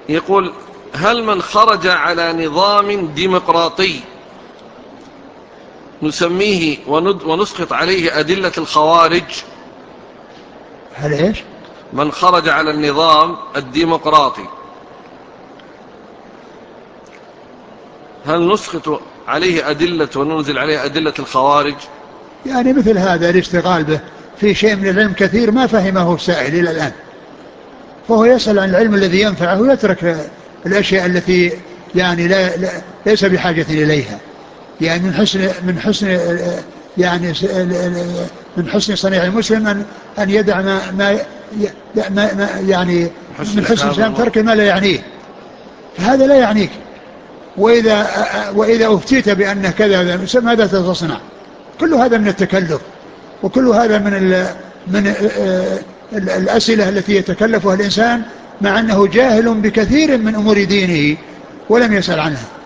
يقول: هل من خرج على نظام ديمقراطي نسميه ونسقط عليه أدلة الخوارج؟ هل إيش؟ من خرج على النظام الديمقراطي هل نسقط عليه أدلة وننزل عليه أدلة الخوارج؟ يعني مثل هذا الاشتغال به في شيء من العلم كثير ما فهمه السائل إلى الآن، فهو يسأل عن العلم الذي ينفعه ويترك الأشياء التي يعني ليس بحاجة إليها. يعني يعني من حسن صنيع المسلم أن يدع ما يعني من حسن الإسلام ترك ما لا يعنيه، فهذا لا يعنيك. وإذا أفتيت بأن كذا ماذا تصنع؟ كل هذا من التكلف، وكل هذا من الأسئلة التي يتكلفها الإنسان مع أنه جاهل بكثير من أمور دينه ولم يسأل عنها.